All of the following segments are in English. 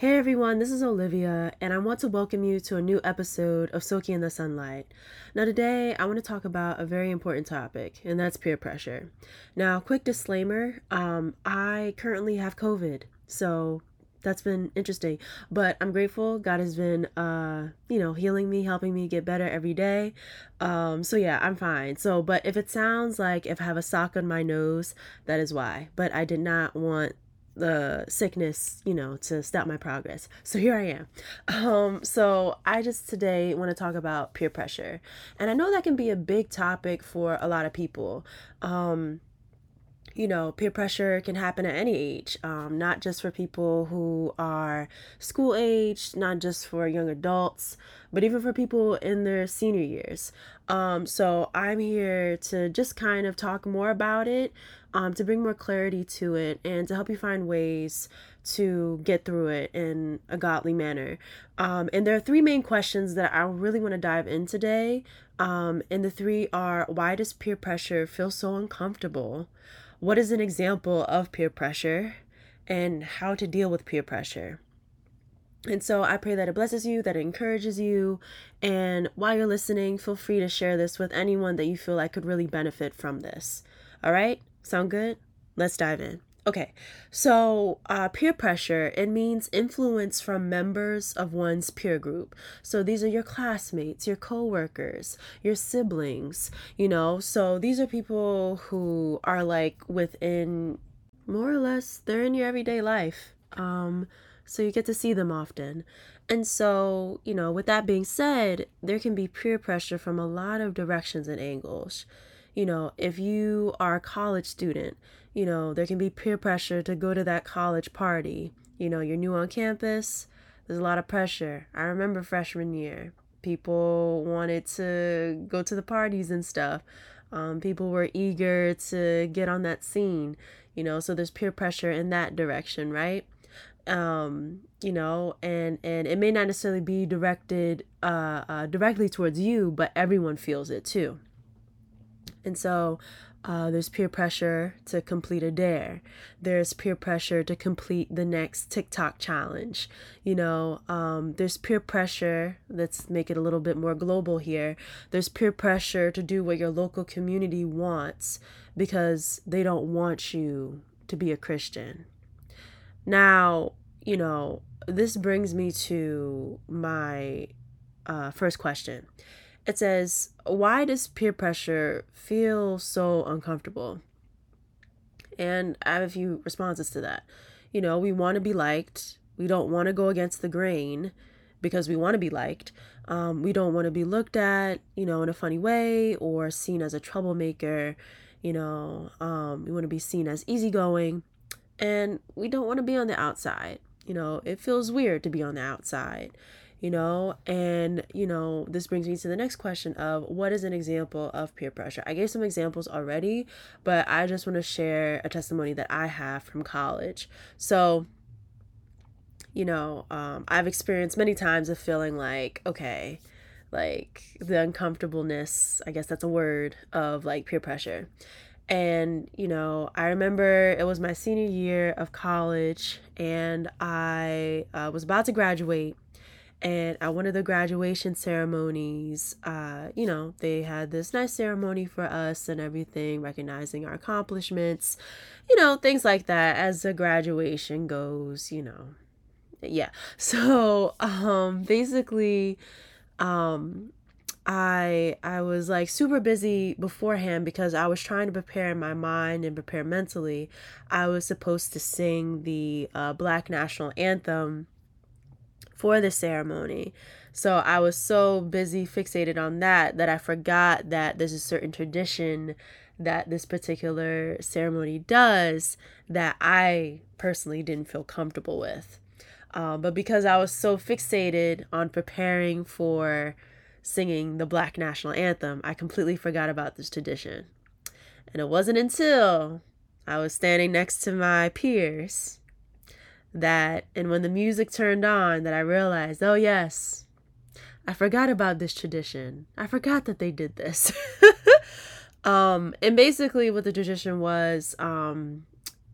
Hey everyone, this is Olivia, and I want to welcome you to a new episode of Soaking in the Sunlight. Now, today I want to talk about a very important topic, and that's peer pressure. Now, quick disclaimer I currently have COVID, so that's been interesting, but I'm grateful. God has been, healing me, helping me get better every day. So yeah, I'm fine. But if it sounds like if I have a sock on my nose, that is why. But I did not want the sickness, to stop my progress. So here I am. So I just today want to talk about peer pressure. And I know that can be a big topic for a lot of people. Peer pressure can happen at any age, not just for people who are school age, not just for young adults, but even for people in their senior years. So I'm here to just kind of talk more about it, to bring more clarity to it, and to help you find ways to get through it in a godly manner. And there are three main questions that I really want to dive in today. And the three are: why does peer pressure feel so uncomfortable? What is an example of peer pressure? And how to deal with peer pressure? And so I pray that it blesses you, that it encourages you. And while you're listening, feel free to share this with anyone that you feel like could really benefit from this. All right? Sound good? Let's dive in. Okay, so peer pressure, it means influence from members of one's peer group. So these are your classmates, your coworkers, your siblings, So these are people who are like within, more or less, they're in your everyday life. So you get to see them often. And so, with that being said, there can be peer pressure from a lot of directions and angles. If you are a college student, there can be peer pressure to go to that college party. You're new on campus, there's a lot of pressure. I remember freshman year, people wanted to go to the parties and stuff. People were eager to get on that scene, so there's peer pressure in that direction, right? And it may not necessarily be directed directly towards you, but everyone feels it too. And so there's peer pressure to complete a dare. There's peer pressure to complete the next TikTok challenge. There's peer pressure, let's make it a little bit more global here. There's peer pressure to do what your local community wants because they don't want you to be a Christian. Now, this brings me to my first question. It says, why does peer pressure feel so uncomfortable? And I have a few responses to that. We want to be liked. We don't want to go against the grain because we want to be liked. We don't want to be looked at, in a funny way or seen as a troublemaker. We want to be seen as easygoing. And we don't want to be on the outside. It feels weird to be on the outside, and, this brings me to the next question of what is an example of peer pressure? I gave some examples already, but I just want to share a testimony that I have from college. So, I've experienced many times of feeling like, okay, like the uncomfortableness, I guess that's a word, of like peer pressure. And, I remember it was my senior year of college and I was about to graduate. And at one of the graduation ceremonies, they had this nice ceremony for us and everything, recognizing our accomplishments, things like that as the graduation goes. Yeah. So, basically, um, I was like super busy beforehand because I was trying to prepare in my mind and prepare mentally. I was supposed to sing the Black National Anthem for the ceremony. So I was so busy fixated on that I forgot that there's a certain tradition that this particular ceremony does that I personally didn't feel comfortable with. But because I was so fixated on preparing for singing the Black National Anthem, I completely forgot about this tradition. And it wasn't until I was standing next to my peers and when the music turned on, that I realized, oh yes, I forgot about this tradition. I forgot that they did this. And basically what the tradition was,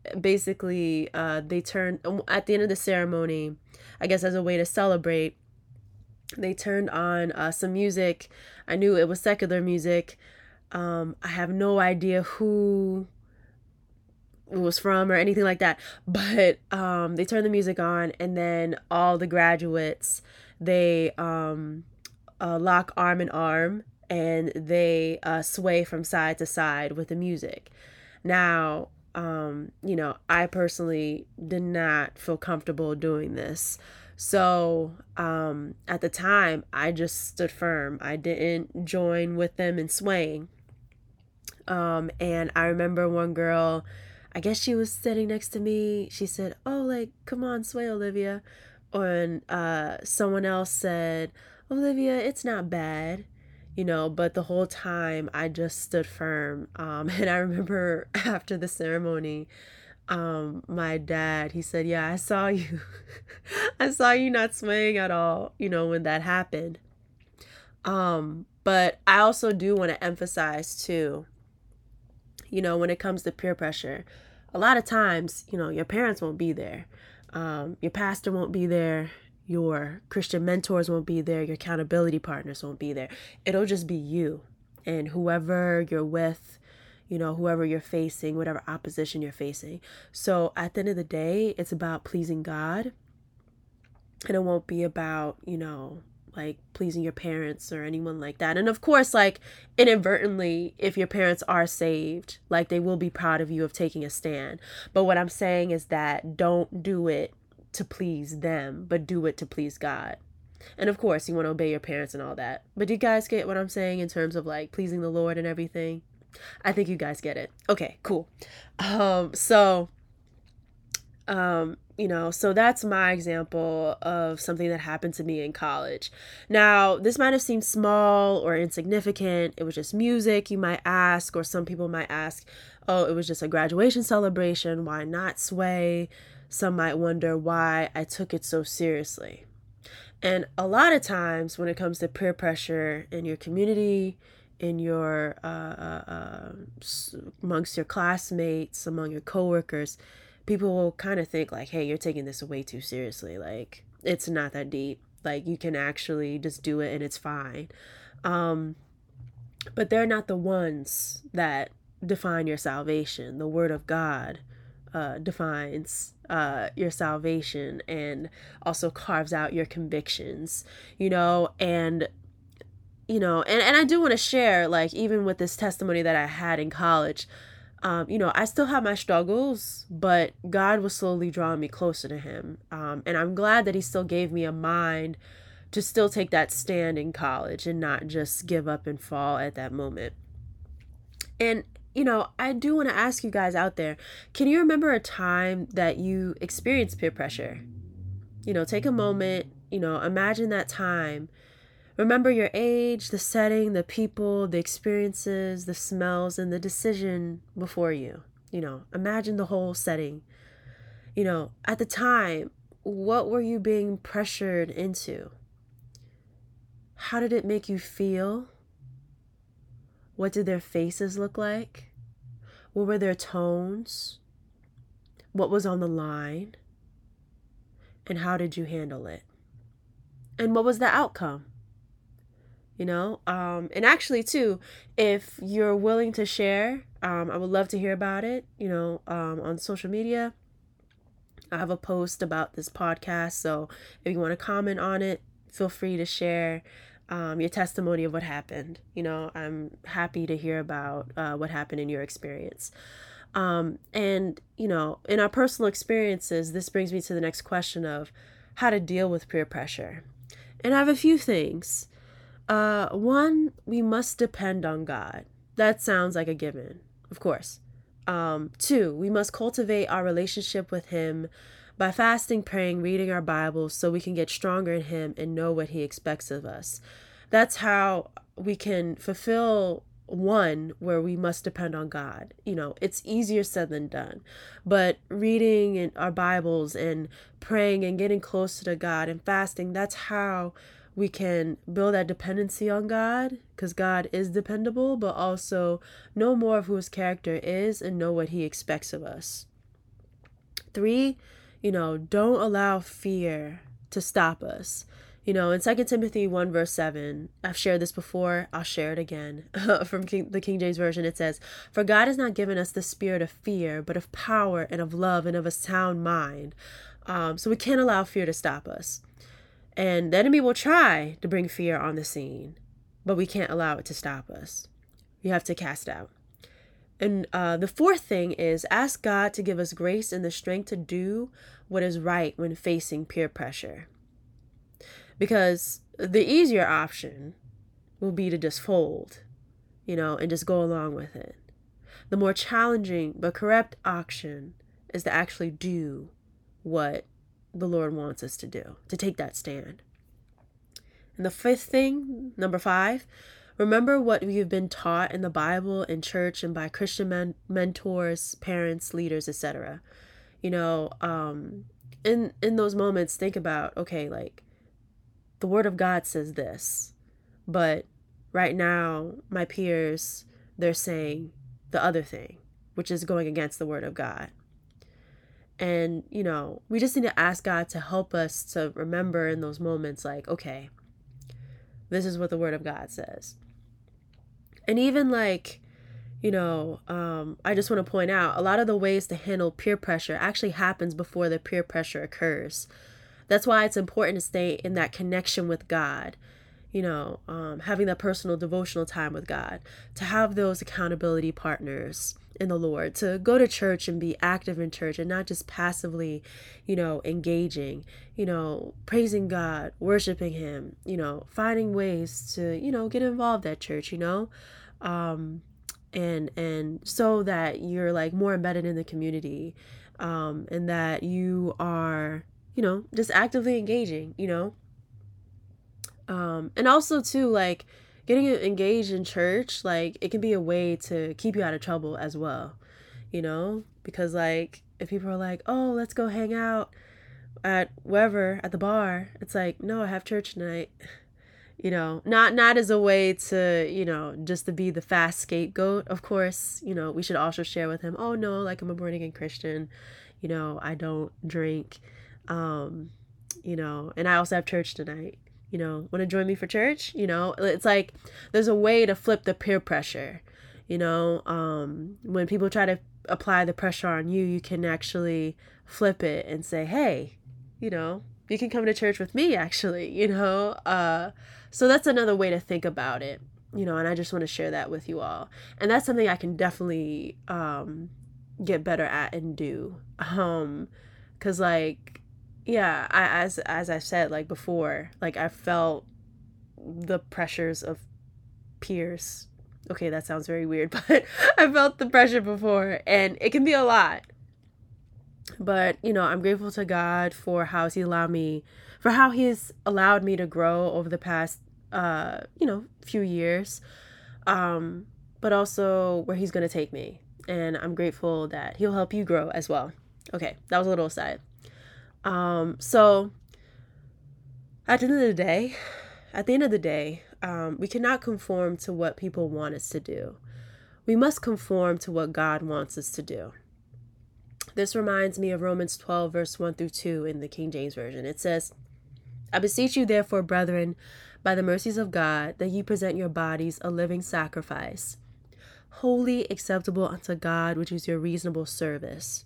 basically, they turned at the end of the ceremony, I guess as a way to celebrate, they turned on some music. I knew it was secular music. I have no idea who it was from or anything like that, but they turned the music on, and then all the graduates, they lock arm in arm, and they sway from side to side with the music. Now, I personally did not feel comfortable doing this. So at the time, I just stood firm. I didn't join with them in swaying. And I remember one girl, I guess she was sitting next to me. She said, "Oh, like, come on, sway, Olivia." And someone else said, "Olivia, it's not bad." But the whole time I just stood firm. And I remember after the ceremony, my dad, he said, "Yeah, I saw you. I saw you not swaying at all, when that happened." But I also do want to emphasize too, when it comes to peer pressure, a lot of times, your parents won't be there. Your pastor won't be there. Your Christian mentors won't be there. Your accountability partners won't be there. It'll just be you and whoever you're with, whoever you're facing, whatever opposition you're facing. So at the end of the day, it's about pleasing God. And it won't be about, like pleasing your parents or anyone like that. And of course, like inadvertently, if your parents are saved, like they will be proud of you of taking a stand. But what I'm saying is that don't do it to please them, but do it to please God. And of course, you want to obey your parents and all that. But do you guys get what I'm saying in terms of like pleasing the Lord and everything? I think you guys get it. Okay, cool. So that's my example of something that happened to me in college. Now, this might have seemed small or insignificant. It was just music, you might ask, or some people might ask, oh, it was just a graduation celebration. Why not sway? Some might wonder why I took it so seriously. And a lot of times when it comes to peer pressure in your community, in your amongst your classmates, among your coworkers, people will kind of think like, hey, you're taking this way too seriously. Like, it's not that deep. Like, you can actually just do it and it's fine. But they're not the ones that define your salvation. The Word of God defines your salvation and also carves out your convictions, and and I do want to share, like, even with this testimony that I had in college, I still have my struggles, but God was slowly drawing me closer to Him. And I'm glad that He still gave me a mind to still take that stand in college and not just give up and fall at that moment. And, I do want to ask you guys out there, can you remember a time that you experienced peer pressure? Take a moment, imagine that time. Remember your age, the setting, the people, the experiences, the smells, and the decision before you. Imagine the whole setting. At the time, what were you being pressured into? How did it make you feel? What did their faces look like? What were their tones? What was on the line? And how did you handle it? And what was the outcome? And actually too, if you're willing to share, I would love to hear about it, on social media. I have a post about this podcast, so if you want to comment on it, feel free to share your testimony of what happened. I'm happy to hear about what happened in your experience. And, in our personal experiences, this brings me to the next question of how to deal with peer pressure. And I have a few things. One, we must depend on God. That sounds like a given, of course. Two, we must cultivate our relationship with Him by fasting, praying, reading our Bibles so we can get stronger in Him and know what He expects of us. That's how we can fulfill one where we must depend on God. It's easier said than done. But reading in our Bibles and praying and getting closer to God and fasting, that's how we can build that dependency on God, because God is dependable, but also know more of who His character is and know what He expects of us. 3, don't allow fear to stop us. In 2 Timothy 1 verse 7, I've shared this before, I'll share it again. From the King James Version, it says, "For God has not given us the spirit of fear, but of power and of love and of a sound mind." So we can't allow fear to stop us. And the enemy will try to bring fear on the scene, but we can't allow it to stop us. We have to cast out. And the 4th thing is ask God to give us grace and the strength to do what is right when facing peer pressure. Because the easier option will be to just fold, and just go along with it. The more challenging but correct option is to actually do what the Lord wants us to do, to take that stand. And the 5th thing, number 5, remember what you've been taught in the Bible, in church, and by Christian mentors, parents, leaders, etc. In those moments, think about, okay, like, the Word of God says this, but right now, my peers, they're saying the other thing, which is going against the Word of God. And, we just need to ask God to help us to remember in those moments, like, okay, this is what the Word of God says. And even like, I just want to point out, a lot of the ways to handle peer pressure actually happens before the peer pressure occurs. That's why it's important to stay in that connection with God, having that personal devotional time with God, to have those accountability partners in the Lord, to go to church and be active in church and not just passively, engaging, praising God, worshiping Him, finding ways to, get involved at church, and so that you're like more embedded in the community, and that you are, just actively engaging, and also too, like, getting engaged in church, like, it can be a way to keep you out of trouble as well, because like, if people are like, oh, let's go hang out at wherever, at the bar, it's like, no, I have church tonight. Not as a way to, just to be the fast scapegoat. Of course, we should also share with him, oh no, like, I'm a born again Christian, I don't drink, and I also have church tonight, want to join me for church? It's like, there's a way to flip the peer pressure, when people try to apply the pressure on you, you can actually flip it and say, hey, you can come to church with me, actually, so that's another way to think about it, and I just want to share that with you all. And that's something I can definitely get better at and do. Because, like, yeah, as I said, like, before, like, I felt the pressures of peers. Okay, that sounds very weird, but I felt the pressure before, and it can be a lot. But, I'm grateful to God for how He's allowed me to grow over the past, few years, but also where He's going to take me. And I'm grateful that He'll help you grow as well. Okay, that was a little aside. So at the end of the day, we cannot conform to what people want us to do. We must conform to what God wants us to do. This reminds me of Romans 12, verse 1 through 2 in the King James Version. It says, I beseech you, therefore, brethren, by the mercies of God, that ye present your bodies a living sacrifice, holy, acceptable unto God, which is your reasonable service.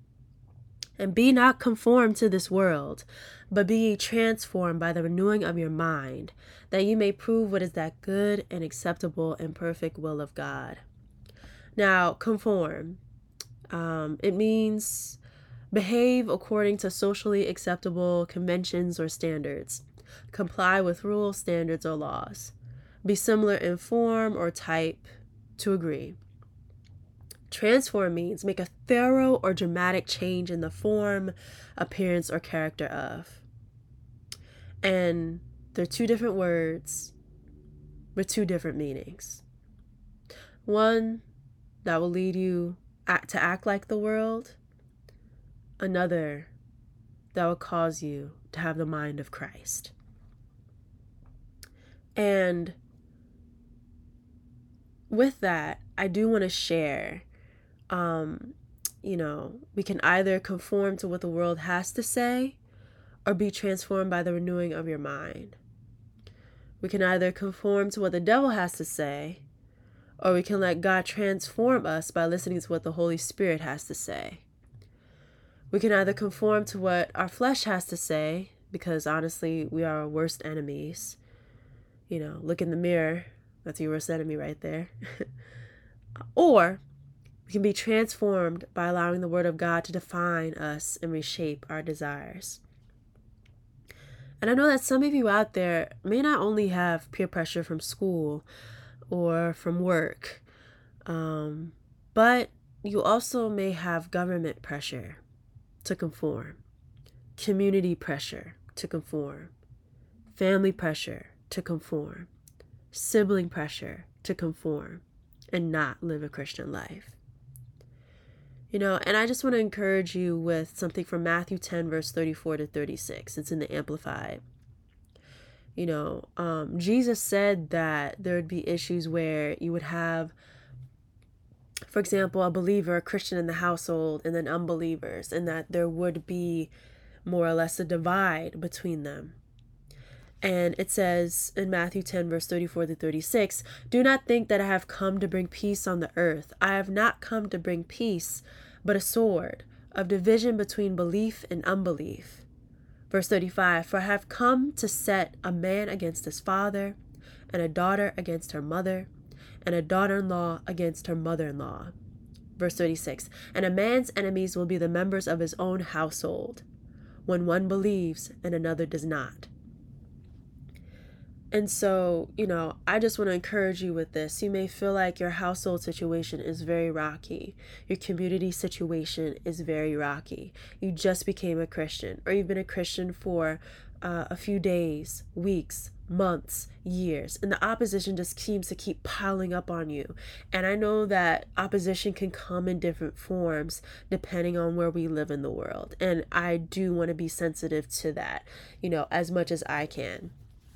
And be not conformed to this world, but be ye transformed by the renewing of your mind, that ye may prove what is that good and acceptable and perfect will of God. Now, conform. It means behave according to socially acceptable conventions or standards. Comply with rules, standards, or laws. Be similar in form or type to agree. Transform means make a thorough or dramatic change in the form, appearance, or character of. And they're two different words with two different meanings. One that will lead you to act like the world. Another that will cause you to have the mind of Christ. And with that, I do want to share we can either conform to what the world has to say or be transformed by the renewing of your mind. We can either conform to what the devil has to say, or we can let God transform us by listening to what the Holy Spirit has to say. We can either conform to what our flesh has to say, because honestly, we are our worst enemies. Look in the mirror. That's your worst enemy right there. Or we can be transformed by allowing the Word of God to define us and reshape our desires. And I know that some of you out there may not only have peer pressure from school or from work, but you also may have government pressure to conform, community pressure to conform, family pressure to conform, sibling pressure to conform, and not live a Christian life. And I just want to encourage you with something from Matthew 10, verse 34 to 36. It's in the Amplified. Jesus said that there would be issues where you would have, for example, a believer, a Christian in the household, and then unbelievers, and that there would be more or less a divide between them. And it says in Matthew 10, verse 34 to 36, "Do not think that I have come to bring peace on the earth. I have not come to bring peace, but a sword of division between belief and unbelief." Verse 35, "For I have come to set a man against his father, and a daughter against her mother, and a daughter-in-law against her mother-in-law." Verse 36, "And a man's enemies will be the members of his own household, when one believes and another does not." And so, I just want to encourage you with this. You may feel like your household situation is very rocky. Your community situation is very rocky. You just became a Christian, or you've been a Christian for a few days, weeks, months, years, and the opposition just seems to keep piling up on you. And I know that opposition can come in different forms depending on where we live in the world. And I do want to be sensitive to that, as much as I can.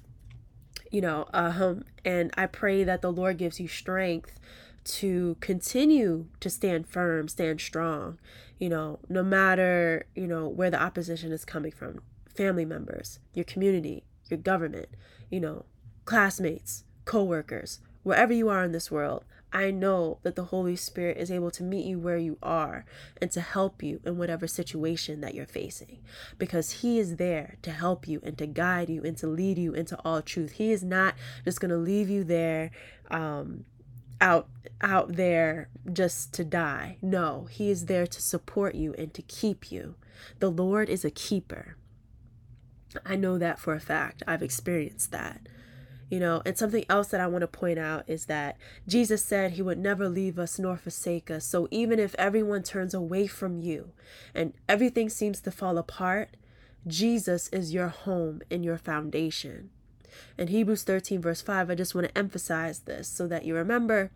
And I pray that the Lord gives you strength to continue to stand firm, stand strong, no matter, where the opposition is coming from. Family members, your community, your government, classmates, co-workers, wherever you are in this world. I know that the Holy Spirit is able to meet you where you are and to help you in whatever situation that you're facing, because He is there to help you and to guide you and to lead you into all truth. He is not just going to leave you there, out there just to die. No, He is there to support you and to keep you. The Lord is a keeper. I know that for a fact. I've experienced that. And something else that I want to point out is that Jesus said He would never leave us nor forsake us. So even if everyone turns away from you and everything seems to fall apart, Jesus is your home and your foundation. In Hebrews 13, verse 5, I just want to emphasize this so that you remember,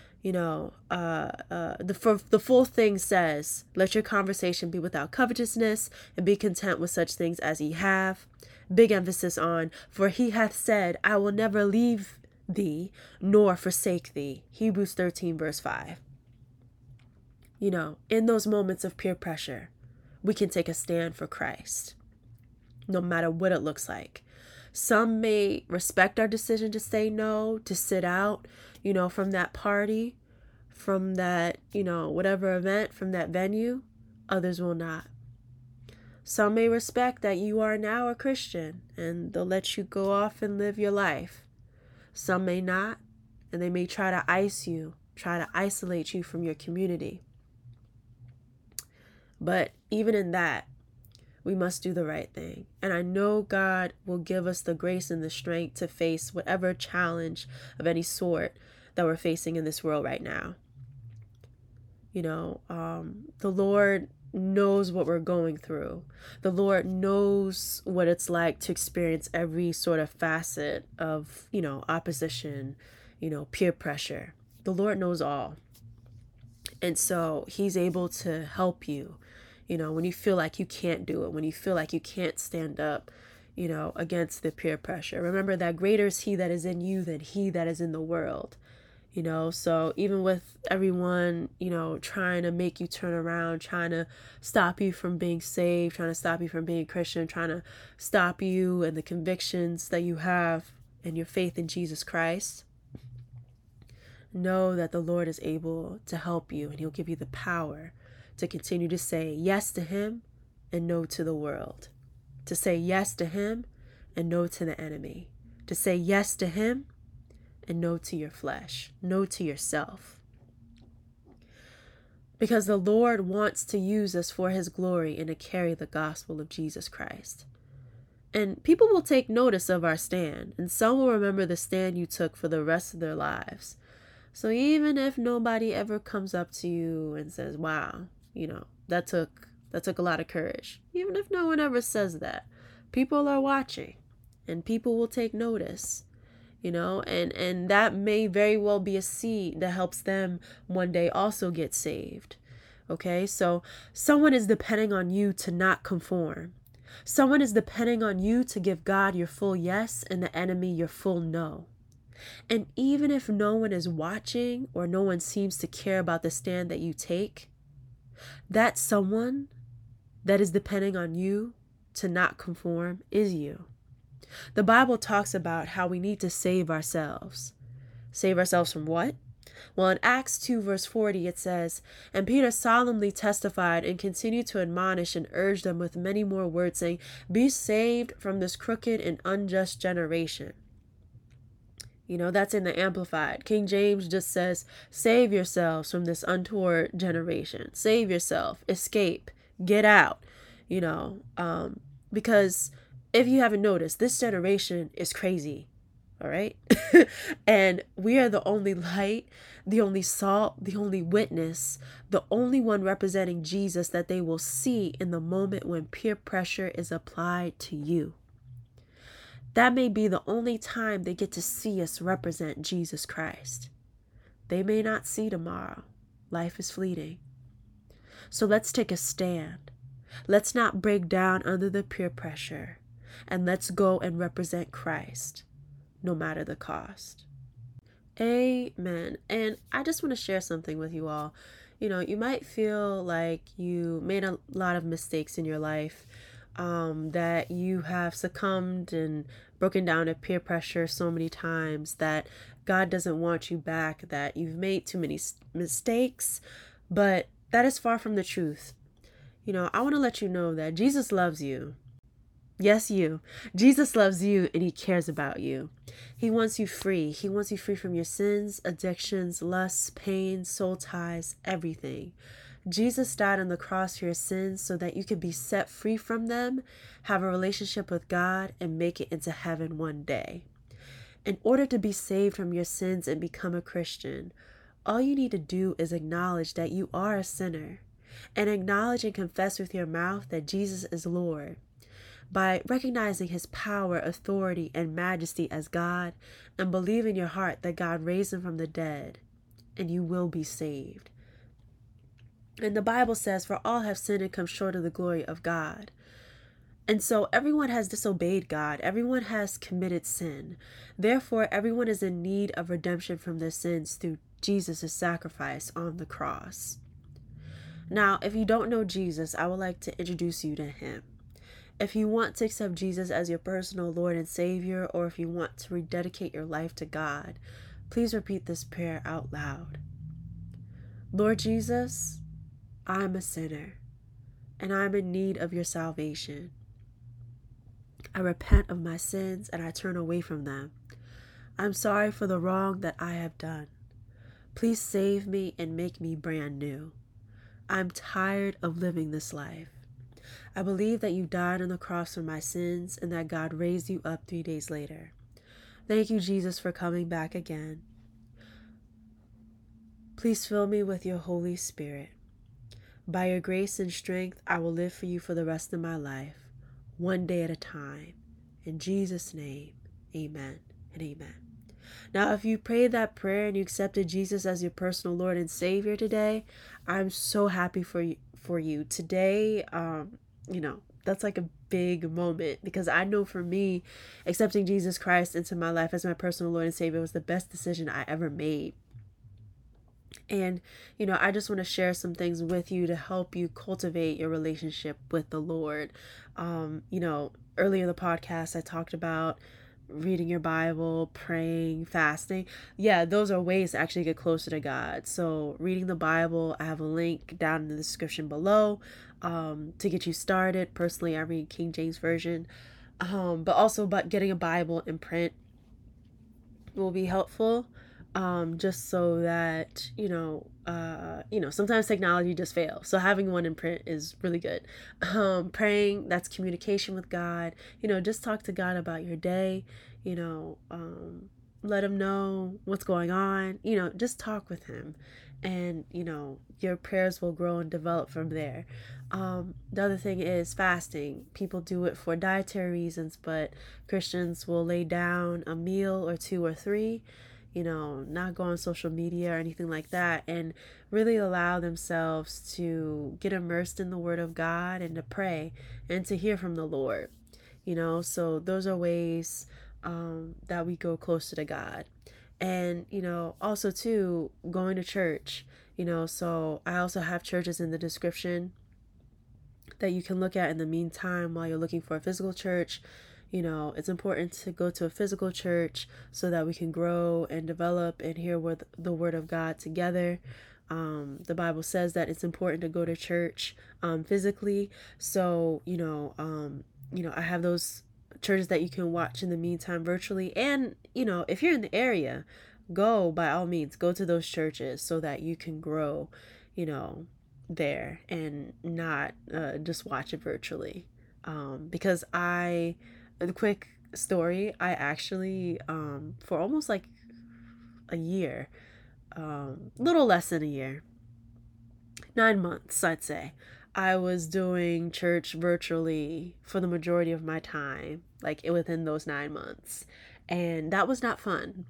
the full thing says, "Let your conversation be without covetousness, and be content with such things as ye have." Big emphasis on, "For He hath said, I will never leave thee nor forsake thee." Hebrews 13, verse 5. In those moments of peer pressure, we can take a stand for Christ, no matter what it looks like. Some may respect our decision to say no, to sit out, from that party, from that, whatever event, from that venue. Others will not. Some may respect that you are now a Christian and they'll let you go off and live your life. Some may not, and they may try to try to isolate you from your community. But even in that, we must do the right thing. And I know God will give us the grace and the strength to face whatever challenge of any sort that we're facing in this world right now. The Lord knows what we're going through. The Lord knows what it's like to experience every sort of facet of, opposition, peer pressure. The Lord knows all. And so He's able to help you, when you feel like you can't do it, when you feel like you can't stand up, against the peer pressure. Remember that greater is He that is in you than he that is in the world. So even with everyone, trying to make you turn around, trying to stop you from being saved, trying to stop you from being Christian, trying to stop you and the convictions that you have and your faith in Jesus Christ, know that the Lord is able to help you, and He'll give you the power to continue to say yes to Him and no to the world, to say yes to Him and no to the enemy, to say yes to Him and no to your flesh, no to yourself. Because the Lord wants to use us for His glory and to carry the gospel of Jesus Christ. And people will take notice of our stand, and some will remember the stand you took for the rest of their lives. So even if nobody ever comes up to you and says, wow, that took a lot of courage. Even if no one ever says that, people are watching and people will take notice, and that may very well be a seed that helps them one day also get saved. Okay, so someone is depending on you to not conform. Someone is depending on you to give God your full yes and the enemy your full no. And even if no one is watching or no one seems to care about the stand that you take, that someone that is depending on you to not conform is you. The Bible talks about how we need to save ourselves. Save ourselves from what? Well, in Acts 2 verse 40 it says, "And Peter solemnly testified and continued to admonish and urge them with many more words, saying, Be saved from this crooked and unjust generation." That's in the Amplified. King James just says, save yourselves from this untoward generation. Save yourself. Escape. Get out. Because if you haven't noticed, this generation is crazy. All right? And we are the only light, the only salt, the only witness, the only one representing Jesus that they will see in the moment when peer pressure is applied to you. That may be the only time they get to see us represent Jesus Christ. They may not see tomorrow. Life is fleeting. So let's take a stand. Let's not break down under the peer pressure. And let's go and represent Christ, no matter the cost. Amen. And I just want to share something with you all. You might feel like you made a lot of mistakes in your life, that you have succumbed and broken down to peer pressure so many times that God doesn't want you back, that you've made too many mistakes, but that is far from the truth. I want to let you know that Jesus loves you. Yes, you. Jesus loves you and He cares about you. He wants you free. He wants you free from your sins, addictions, lusts, pain, soul ties, everything. Jesus died on the cross for your sins so that you could be set free from them, have a relationship with God, and make it into heaven one day. In order to be saved from your sins and become a Christian, all you need to do is acknowledge that you are a sinner, and acknowledge and confess with your mouth that Jesus is Lord. By recognizing His power, authority, and majesty as God, and believe in your heart that God raised Him from the dead, and you will be saved. And the Bible says, for all have sinned and come short of the glory of God. And so everyone has disobeyed God. Everyone has committed sin. Therefore, everyone is in need of redemption from their sins through Jesus' sacrifice on the cross. Now, if you don't know Jesus, I would like to introduce you to Him. If you want to accept Jesus as your personal Lord and Savior, or if you want to rededicate your life to God, please repeat this prayer out loud. Lord Jesus, I'm a sinner, and I'm in need of your salvation. I repent of my sins and I turn away from them. I'm sorry for the wrong that I have done. Please save me and make me brand new. I'm tired of living this life. I believe that you died on the cross for my sins and that God raised you up 3 days later. Thank you, Jesus, for coming back again. Please fill me with your Holy Spirit. By your grace and strength, I will live for you for the rest of my life, one day at a time. In Jesus' name, amen and amen. Now, if you prayed that prayer and you accepted Jesus as your personal Lord and Savior today, I'm so happy for you. Today, that's like a big moment, because I know for me, accepting Jesus Christ into my life as my personal Lord and Savior was the best decision I ever made. And, I just want to share some things with you to help you cultivate your relationship with the Lord. Earlier in the podcast, I talked about reading your Bible, praying, fasting. Yeah, those are ways to actually get closer to God. So, reading the Bible, I have a link down in the description below to get you started. Personally, I read King James Version, but also, but getting a Bible in print will be helpful, just so that sometimes technology just fails, so having one in print is really good. Praying, that's communication with God. Just talk to God about your day. you know um, Let him know what's going on. Just talk with him, and your prayers will grow and develop from there. The other thing is fasting. People do it for dietary reasons, but Christians will lay down a meal or two or three, not go on social media or anything like that, and really allow themselves to get immersed in the Word of God and to pray and to hear from the Lord. So those are ways that we go closer to God. And, also too, going to church. So I also have churches in the description that you can look at in the meantime while you're looking for a physical church. It's important to go to a physical church so that we can grow and develop and hear the Word of God together. The Bible says that it's important to go to church physically. So, I have those churches that you can watch in the meantime virtually. And, if you're in the area, go, by all means, go to those churches so that you can grow, you know, there and not just watch it virtually. Because the quick story, I actually, for almost like a year, little less than a year, 9 months, I'd say, I was doing church virtually for the majority of my time, like within those 9 months. And that was not fun.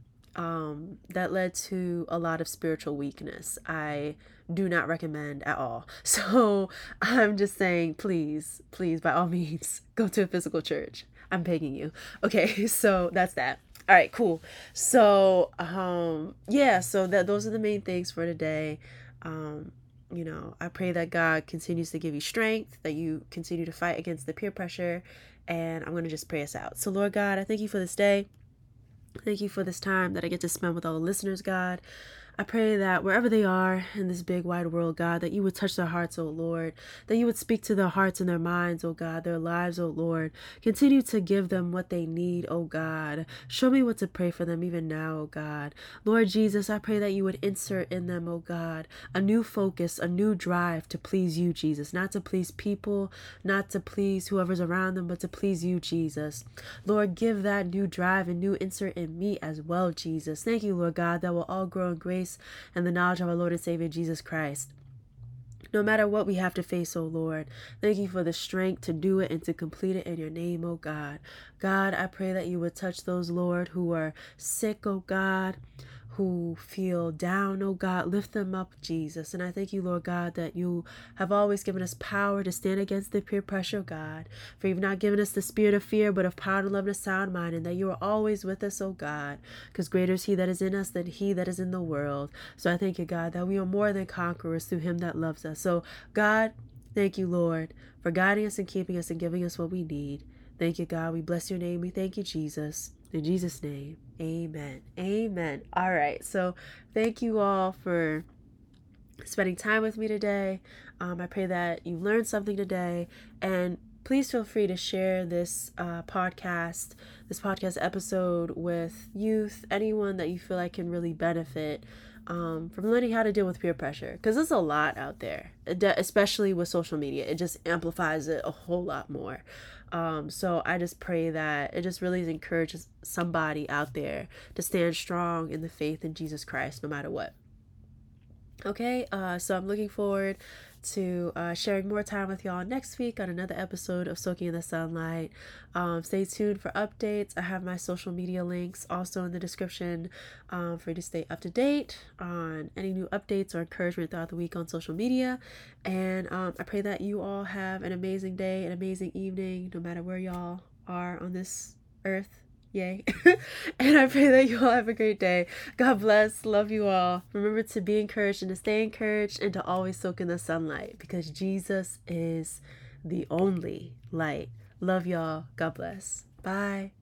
That led to a lot of spiritual weakness. I do not recommend at all. So I'm just saying, please, please, by all means, go to a physical church. I'm begging you. Okay, so that's that. All right, cool. So, yeah, so those are the main things for today. Um, I pray that God continues to give you strength, that you continue to fight against the peer pressure, and I'm going to just pray us out. So, Lord God, I thank you for this day. Thank you for this time that I get to spend with all the listeners, God. I pray that wherever they are in this big wide world, God, that you would touch their hearts, oh Lord, that you would speak to their hearts and their minds, oh God, their lives, oh Lord. Continue to give them what they need, oh God. Show me what to pray for them even now, oh God. Lord Jesus, I pray that you would insert in them, oh God, a new focus, a new drive to please you, Jesus, not to please people, not to please whoever's around them, but to please you, Jesus. Lord, give that new drive and new insert in me as well, Jesus. Thank you, Lord God, that we'll all grow in grace and the knowledge of our Lord and Savior Jesus Christ. No matter what we have to face, oh Lord, thank you for the strength to do it and to complete it in your name, oh God. God, I pray that you would touch those, Lord, who are sick, oh God, who feel down, oh God. Lift them up, Jesus. And I thank you, Lord God, that you have always given us power to stand against the peer pressure, oh God. For you've not given us the spirit of fear, but of power and love and a sound mind, and that you are always with us, oh God. Because greater is he that is in us than he that is in the world. So I thank you, God, that we are more than conquerors through him that loves us. So, God, thank you, Lord, for guiding us and keeping us and giving us what we need. Thank you, God. We bless your name. We thank you, Jesus. In Jesus' name, amen. Amen. All right. So thank you all for spending time with me today. I pray that you learned something today. And please feel free to share this podcast episode with youth, anyone that you feel like can really benefit from learning how to deal with peer pressure. Because there's a lot out there, especially with social media. It just amplifies it a whole lot more. So I just pray that it just really encourages somebody out there to stand strong in the faith in Jesus Christ, no matter what. Okay, so I'm looking forward to sharing more time with y'all next week on another episode of Soaking in the Sunlight. Stay tuned for updates. I have my social media links also in the description for you to stay up to date on any new updates or encouragement throughout the week on social media. And I pray that you all have an amazing day, an amazing evening, no matter where y'all are on this earth. Yay. And I pray that you all have a great day. God bless. Love you all. Remember to be encouraged and to stay encouraged and to always soak in the sunlight because Jesus is the only light. Love y'all. God bless. Bye.